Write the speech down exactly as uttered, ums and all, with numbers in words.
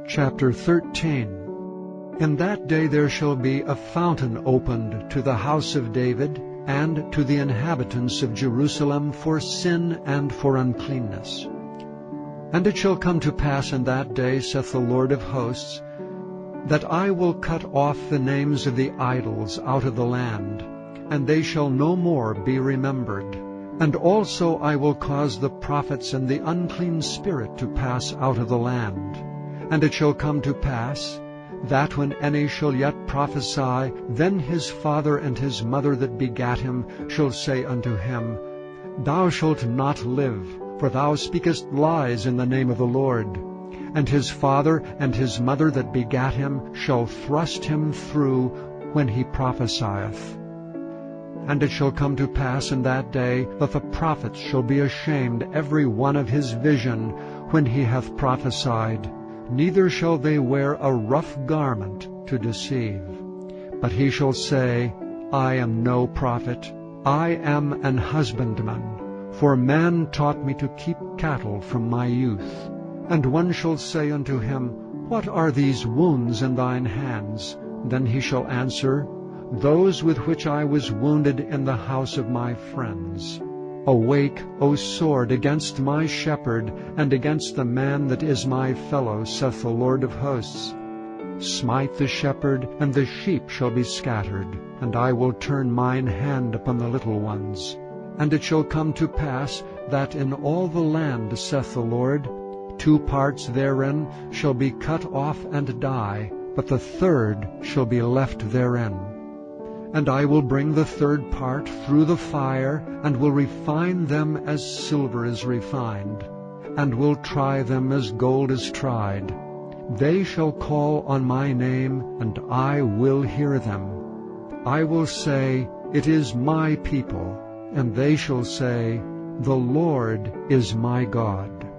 Chapter thirteen. In that day there shall be a fountain opened to the house of David, and to the inhabitants of Jerusalem for sin and for uncleanness. And it shall come to pass in that day, saith the Lord of hosts, that I will cut off the names of the idols out of the land, and they shall no more be remembered. And also I will cause the prophets and the unclean spirit to pass out of the land. And it shall come to pass, that when any shall yet prophesy, then his father and his mother that begat him shall say unto him, Thou shalt not live, for thou speakest lies in the name of the Lord. And his father and his mother that begat him shall thrust him through when he prophesieth. And it shall come to pass in that day that the prophets shall be ashamed every one of his vision when he hath prophesied. Neither shall they wear a rough garment to deceive. But he shall say, I am no prophet, I am an husbandman, for man taught me to keep cattle from my youth. And one shall say unto him, What are these wounds in thine hands? Then he shall answer, Those with which I was wounded in the house of my friends. Awake, O sword, against my shepherd, and against the man that is my fellow, saith the Lord of hosts. Smite the shepherd, and the sheep shall be scattered, and I will turn mine hand upon the little ones. And it shall come to pass, that in all the land, saith the Lord, two parts therein shall be cut off and die, but the third shall be left therein. And I will bring the third part through the fire, and will refine them as silver is refined, and will try them as gold is tried. They shall call on my name, and I will hear them. I will say, It is my people, and they shall say, The Lord is my God.